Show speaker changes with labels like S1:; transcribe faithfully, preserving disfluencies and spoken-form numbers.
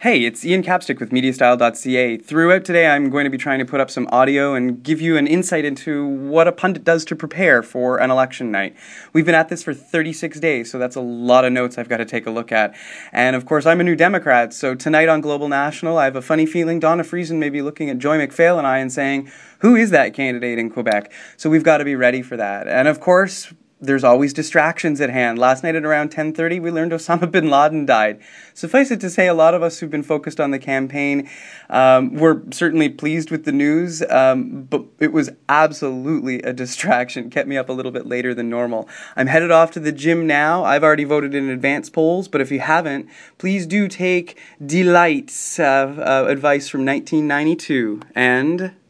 S1: Hey, it's Ian Capstick with Mediastyle dot c a. Throughout today, I'm going to be trying to put up some audio and give you an insight into what a pundit does to prepare for an election night. We've been at this for thirty-six days, so that's a lot of notes I've got to take a look at. And of course, I'm a New Democrat, so tonight on Global National, I have a funny feeling Donna Friesen may be looking at Joy McPhail and I and saying, who is that candidate in Quebec? So we've got to be ready for that. And of course, there's always distractions at hand. Last night at around ten thirty, we learned Osama bin Laden died. Suffice it to say, a lot of us who've been focused on the campaign um, were certainly pleased with the news, um, but it was absolutely a distraction. Kept me up a little bit later than normal. I'm headed off to the gym now. I've already voted in advance polls, but if you haven't, please do take Delight's uh, uh, advice from nineteen ninety-two and